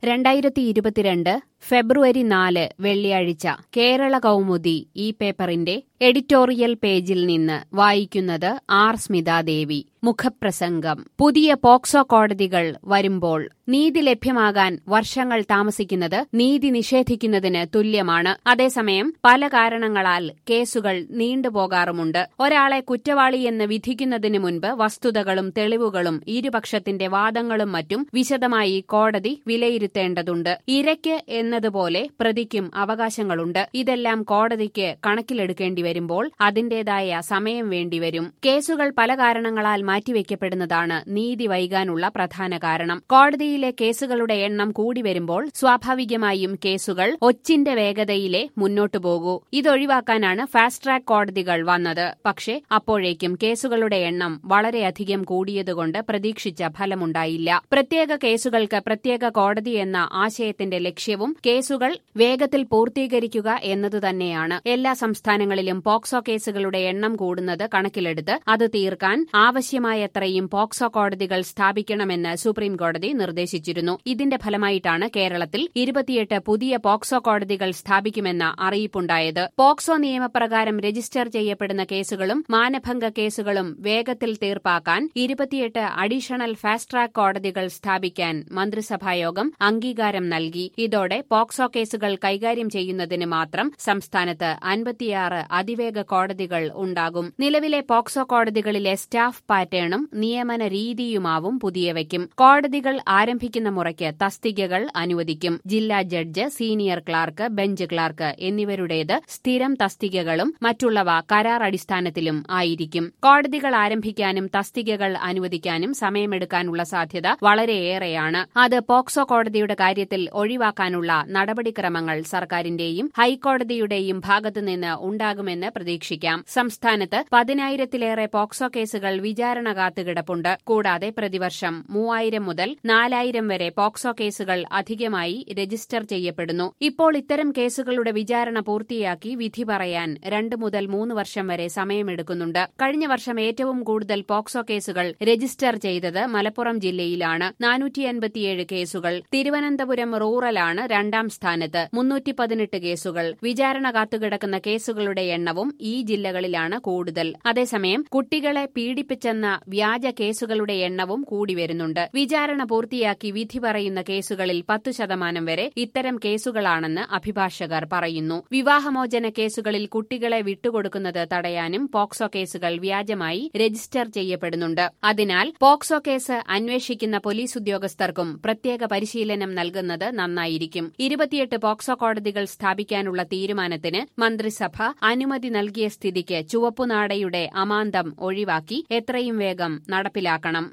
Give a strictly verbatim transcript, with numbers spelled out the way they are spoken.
രണ്ടായിരത്തി ഇരുപത്തിരണ്ട് ഫെബ്രുവരി നാല് വെള്ളിയാഴ്ച കേരള കൗമുദി ഈ പേപ്പറിന്റെ എഡിറ്റോറിയൽ പേജിൽ നിന്ന് വായിക്കുന്നത് ആർ സ്മിതാദേവി. മുഖപ്രസംഗം. പുതിയ പോക്സോ കോടതികൾ വരുമ്പോൾ നീതി ലഭ്യമാകാൻ വർഷങ്ങൾ താമസിക്കുന്നത് നീതി നിഷേധിക്കുന്നതിന് തുല്യമാണ്. അതേസമയം പല കാരണങ്ങളാൽ കേസുകൾ നീണ്ടുപോകാറുമുണ്ട്. ഒരാളെ കുറ്റവാളിയെന്ന് വിധിക്കുന്നതിന് മുൻപ് വസ്തുതകളും തെളിവുകളും ഇരുപക്ഷത്തിന്റെ വാദങ്ങളും മറ്റും വിശദമായി കോടതി വിലയിരുത്തേണ്ടതുണ്ട്. ഇരയ്ക്ക് എന്നതുപോലെ പ്രതിക്കും അവകാശങ്ങളുണ്ട്. ഇതെല്ലാം കോടതിക്ക് കണക്കിലെടുക്കേണ്ടി വരുമ്പോൾ അതിന്റേതായ സമയം വേണ്ടിവരും. കേസുകൾ പല കാരണങ്ങളാൽ മാറ്റിവെക്കപ്പെടുന്നതാണ് നീതി വൈകാനുള്ള പ്രധാന കാരണം. കോടതിയിലെ കേസുകളുടെ എണ്ണം കൂടി വരുമ്പോൾ സ്വാഭാവികമായും കേസുകൾ ഒച്ചിന്റെ വേഗതയിലെ മുന്നോട്ടു പോകൂ. ഇതൊഴിവാക്കാനാണ് ഫാസ്റ്റ് ട്രാക്ക് കോടതികൾ വന്നത്. പക്ഷേ അപ്പോഴേക്കും കേസുകളുടെ എണ്ണം വളരെയധികം കൂടിയതുകൊണ്ട് പ്രതീക്ഷിച്ച ഫലമുണ്ടായില്ല. പ്രത്യേക കേസുകൾക്ക് പ്രത്യേക കോടതി എന്ന ആശയത്തിന്റെ ലക്ഷ്യവും കേസുകൾ വേഗത്തിൽ പൂർത്തീകരിക്കുക എന്നതുതന്നെയാണ്. എല്ലാ സംസ്ഥാനങ്ങളിലും പോക്സോ കേസുകളുടെ എണ്ണം കൂടുന്നത് കണക്കിലെടുത്ത് അത് തീർക്കാൻ ആവശ്യമായത്രയും പോക്സോ കോടതികൾ സ്ഥാപിക്കണമെന്ന് സുപ്രീംകോടതി നിർദ്ദേശിച്ചിരുന്നു. ഇതിന്റെ ഫലമായിട്ടാണ് കേരളത്തിൽ ഇരുപത്തിയെട്ട് പുതിയ പോക്സോ കോടതികൾ സ്ഥാപിക്കുമെന്ന അറിയിപ്പുണ്ടായത്. പോക്സോ നിയമപ്രകാരം രജിസ്റ്റർ ചെയ്യപ്പെടുന്ന കേസുകളും മാനഭംഗ കേസുകളും വേഗത്തിൽ തീർപ്പാക്കാൻ ഇരുപത്തിയെട്ട് അഡീഷണൽ ഫാസ്റ്റ് ട്രാക്ക് കോടതികൾ സ്ഥാപിക്കാൻ മന്ത്രിസഭായോഗം അംഗീകാരം നൽകി. ഇതോടെ പോക്സോ കേസുകൾ കൈകാര്യം ചെയ്യുന്നതിന് മാത്രം സംസ്ഥാനത്ത് അൻപത്തിയാറ് അതിവേഗ കോടതികൾ ഉണ്ടാകും. നിലവിലെ പോക്സോ കോടതികളിലെ സ്റ്റാഫ് പാറ്റേണും നിയമന രീതിയുമാവും പുതിയവയ്ക്കും. കോടതികൾ ആരംഭിക്കുന്ന മുറയ്ക്ക് തസ്തികകൾ അനുവദിക്കും. ജില്ലാ judge, senior clerk, bench clerk എന്നിവരുടേത് സ്ഥിരം തസ്തികകളും മറ്റുള്ളവ കരാർ അടിസ്ഥാനത്തിലും ആയിരിക്കും. കോടതികൾ ആരംഭിക്കാനും തസ്തികകൾ അനുവദിക്കാനും സമയമെടുക്കാനുള്ള സാധ്യത വളരെയേറെയാണ്. അത് പോക്സോ കോടതിയുടെ കാര്യത്തിൽ ഒഴിവാക്കാനുള്ള നടപടിക്രമങ്ങൾ സർക്കാരിന്റെയും ഹൈക്കോടതിയുടെയും ഭാഗത്തുനിന്ന് ഉണ്ടാകുമെന്ന് പ്രതീക്ഷിക്കാം. സംസ്ഥാനത്ത് പതിനായിരത്തിലേറെ പോക്സോ കേസുകൾ വിചാരണ കാത്തുകിടപ്പുണ്ട്. കൂടാതെ പ്രതിവർഷം മൂവായിരം മുതൽ നാലായിരം വരെ പോക്സോ കേസുകൾ അധികമായി രജിസ്റ്റർ ചെയ്യപ്പെടുന്നു. ഇപ്പോൾ ഇത്തരം കേസുകളുടെ വിചാരണ പൂർത്തിയാക്കി വിധി പറയാൻ രണ്ട് മുതൽ മൂന്ന് വർഷം വരെ സമയമെടുക്കുന്നുണ്ട്. കഴിഞ്ഞ വർഷം ഏറ്റവും കൂടുതൽ പോക്സോ കേസുകൾ രജിസ്റ്റർ ചെയ്തത് മലപ്പുറം ജില്ലയിലാണ്. നാനൂറ്റി അൻപത്തിയേഴ് കേസുകൾ. തിരുവനന്തപുരം റൂറലാണ് രണ്ടാം സ്ഥാനത്ത്. മുന്നൂറ്റി പതിനെട്ട് കേസുകൾ. വിചാരണ കാത്തുകിടക്കുന്ന കേസുകളുടെ എണ്ണവും ഈ ജില്ലകളിലാണ് കൂടുതൽ. അതേസമയം കുട്ടികളെ പീഡിപ്പിച്ചെന്ന വ്യാജ കേസുകളുടെ എണ്ണവും കൂടി വരുന്നുണ്ട്. വിചാരണ പൂർത്തിയാക്കി വിധി പറയുന്ന കേസുകളിൽ പത്തു ശതമാനം വരെ ഇത്തരം കേസുകളാണെന്ന് അഭിഭാഷകർ പറയുന്നു. വിവാഹമോചന കേസുകളിൽ കുട്ടികളെ വിട്ടുകൊടുക്കുന്നത് തടയാനും പോക്സോ കേസുകൾ വ്യാജമായി രജിസ്റ്റർ ചെയ്യപ്പെടുന്നുണ്ട്. അതിനാൽ പോക്സോ കേസ് അന്വേഷിക്കുന്ന പോലീസ് ഉദ്യോഗസ്ഥർക്കും പ്രത്യേക പരിശീലനം നൽകുന്നത് നന്നായിരിക്കും. ഇരുപത്തിയെട്ട് പോക്സോ കോടതികൾ സ്ഥാപിക്കാനുള്ള തീരുമാനത്തിന് മന്ത്രിസഭ അനുമതി നൽകിയ സ്ഥിതിക്ക് ചുവപ്പുനാടയുടെ അമാന്തം ഒഴിവാക്കി എത്രയും വേഗം നടപ്പിലാക്കണം.